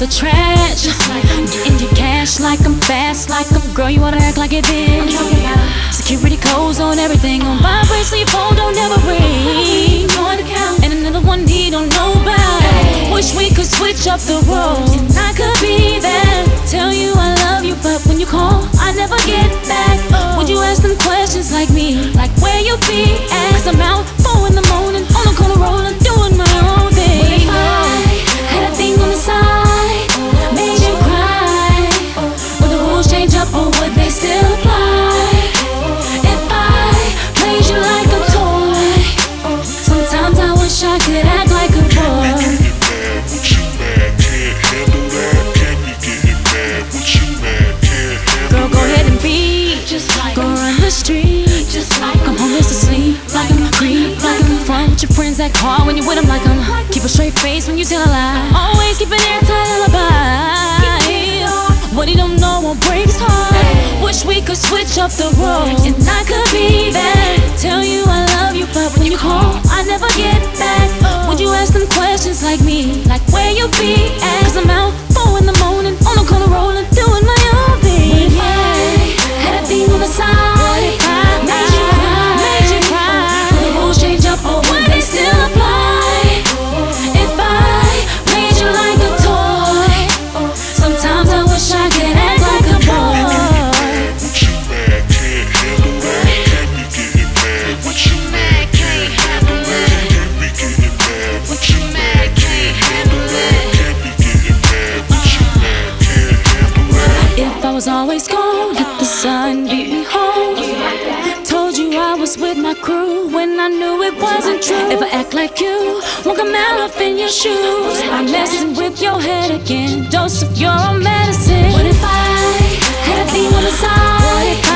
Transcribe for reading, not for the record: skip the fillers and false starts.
the trash. Getting your cash like I'm fast, like I'm girl, you wanna act like it been. Security codes on everything, on vibrate so your phone don't ever ring. And another one he don't know about. Wish we could switch up the roles, and I could be there. Tell you I love you, but when you call, I never get back. Would you ask them questions like me, like where you be at? Cause I'm out 4 in the morning, on the corner rolling, doing my own thing. What if I had a thing on the side, made you cry? Would the rules change up or would they still apply? If I played you like a toy, sometimes I wish I could act like a boy. Girl, go ahead and be just like go run the street, just like I'm homeless asleep, like I'm creep, like I'm front with your friends that call when you with them, like I'm keep a straight face when you tell a lie, always keep an airtight alibi. What he don't know won't break his heart. Wish we could switch up the roles, and I could be there. Tell you I love you, but when you call, I never get back. Would you ask them questions like me, like where you be at? Cause I'm out 4 in the morning, on the corner rolling, doing my own thing. Had a thing on the side, made you cry. Will the rules change up or would they still apply? If I played you like a toy, sometimes I wish I could act like a boy. If I was always gone, let the sun beat me home. Told you I was with my crew when I knew it wasn't true. If I act like you, won't come out up in your shoes. I'm messing with your head again, dose of your own medicine. What if I had a thing on the side?